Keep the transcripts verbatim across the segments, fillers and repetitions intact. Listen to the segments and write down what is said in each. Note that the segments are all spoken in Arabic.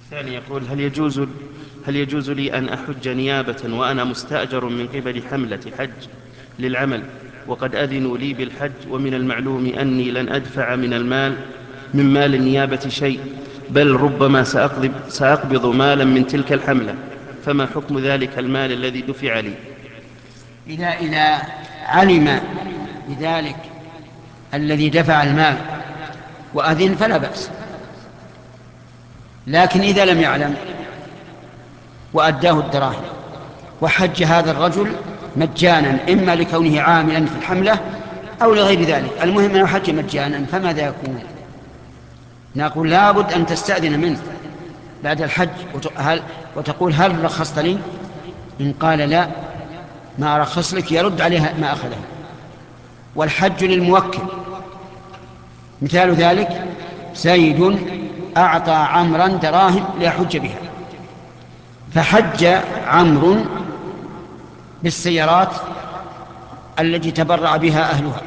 الثاني يقول: هل يجوز هل يجوز لي أن أحج نيابة وأنا مستأجر من قبل حملة حج للعمل، وقد أذنوا لي بالحج، ومن المعلوم أني لن أدفع من المال من مال النيابة شيء، بل ربما سأقبض, سأقبض مالا من تلك الحملة، فما حكم ذلك المال الذي دفع لي؟ إذا, إذا علم بذلك الذي دفع المال وأذن فلا بأس، لكن إذا لم يعلم وأداه الدراهم وحج هذا الرجل مجانا، إما لكونه عاملا في الحملة أو لغير ذلك، المهم أنه حج مجانا، فماذا يكون؟ نقول لابد أن تستأذن منه بعد الحج وتقول: هل رخصت لي؟ إن قال لا ما أرخص لك يرد عليها ما أخذه. والحج للموكل، مثال ذلك: زيد أعطى عمرا دراهم ليحج بها، فحج عمرو بالسيارات التي تبرع بها أهلها،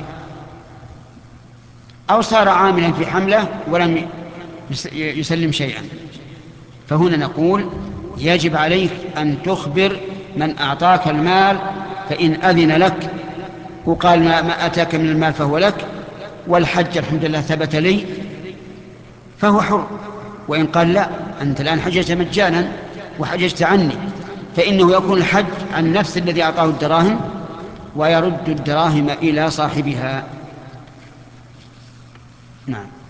أو صار عاملا في حملة ولم يسلم شيئا، فهنا نقول: يجب عليك أن تخبر من أعطاك المال، فإن أذن لك وقال ما, ما أتاك من المال فهو لك، والحج الحمد لله ثبت لي، فهو حر. وإن قال لا، أنت الآن حججت مجانا وحججت عني، فإنه يكون الحج عن نفس الذي أعطاه الدراهم، ويرد الدراهم إلى صاحبها. نعم.